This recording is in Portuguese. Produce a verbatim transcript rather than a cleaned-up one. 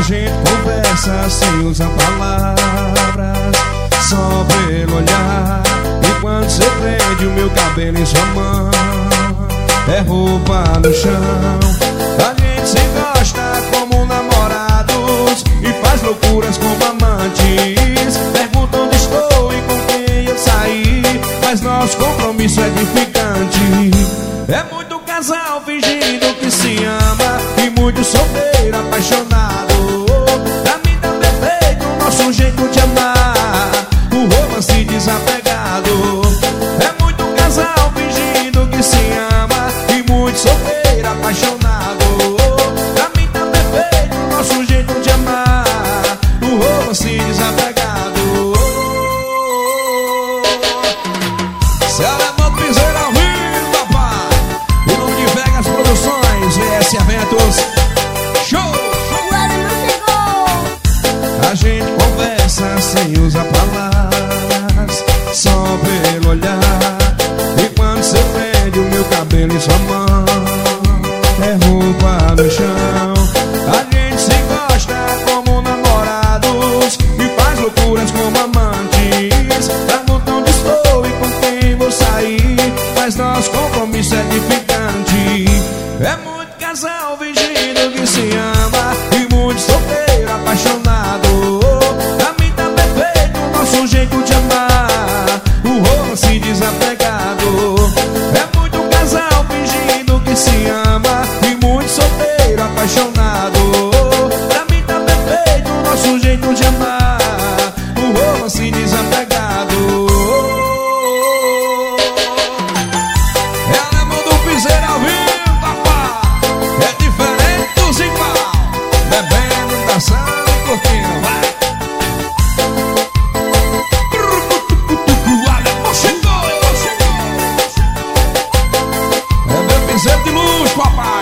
gente conversa sem usar palavras, só pelo olhar. E quando você prende o meu cabelo em sua mão, é roupa no chão. A gente se gosta como namorados e faz loucuras como amantes. Pergunta onde estou e com quem eu saí, mas nosso compromisso é edificante. É muito casal fingindo que se ama e muito solteiro apaixonado. Pra mim tá perfeito o nosso jeito de amar, o romance desapegado. É muito casal fingindo que se ama e muito solteiro apaixonado. Pra mim tá perfeito o nosso jeito de amar, o romance desapegado. Se ela é piseira ao vivo, papai, em nome de Vegas Produções, V S Eventos, show! A gente conversa sem usar palavras, só pelo olhar. E quando você prende o meu cabelo em sua mão, é roupa no chão. A gente se gosta como namorados e faz loucuras como amantes. Pergunta onde estou e com quem vou sair, mas nosso compromisso é edificante. É muito casal fingindo que se ama e muito solteiro apaixonado. Pra mim tá perfeito o nosso jeito de amar, o romance desapegado. É muito casal fingindo que se ama e muito solteiro apaixonado. Pra mim tá perfeito o nosso jeito de amar, o romance desapegado. Ela é mão do piseiro ao vivo, papá, é diferente dos igual, bebendo, dançando e curtindo, vai. É meu piseiro de luxo, papai.